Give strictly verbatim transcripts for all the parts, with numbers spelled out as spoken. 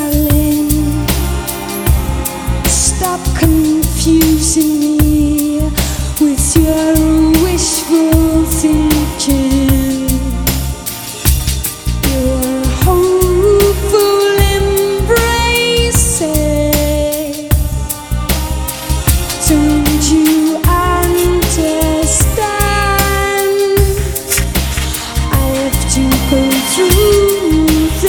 darling, stop confusing me with your wishful thinking. Your hopeful embraces, don't you understand? I have to go through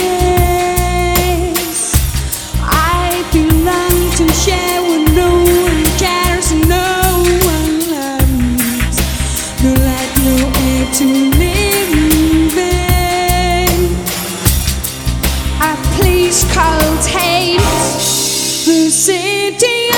this. I belong to share what no one cares, no one loves. No light, no air to live in. A place called hate, the city